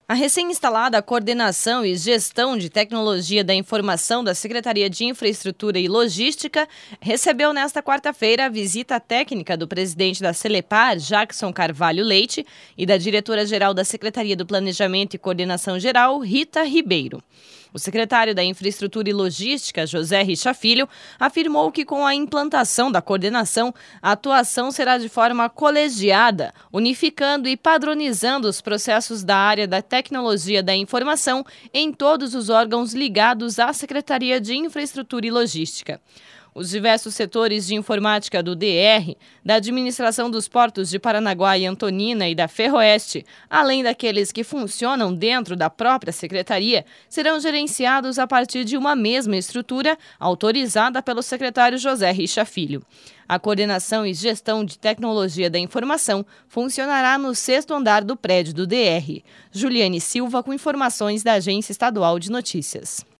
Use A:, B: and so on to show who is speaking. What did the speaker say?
A: A recém-instalada Coordenação e Gestão de Tecnologia da Informação da Secretaria de Infraestrutura e Logística recebeu nesta quarta-feira a visita técnica do presidente da Celepar, Jackson Carvalho Leite, e da diretora-geral da Secretaria do Planejamento e Coordenação Geral, Rita Ribeiro. O secretário da Infraestrutura e Logística, José Richa Filho, afirmou que com a implantação da coordenação, a atuação será de forma colegiada, unificando e padronizando os processos da área da tecnologia da informação em todos os órgãos ligados à Secretaria de Infraestrutura e Logística. Os diversos setores de informática do DR, da administração dos portos de Paranaguá e Antonina e da Ferroeste, além daqueles que funcionam dentro da própria secretaria, serão gerenciados a partir de uma mesma estrutura autorizada pelo secretário José Richa Filho. A Coordenação e Gestão de Tecnologia da Informação funcionará no 6º andar do prédio do DR. Juliane Silva com informações da Agência Estadual de Notícias.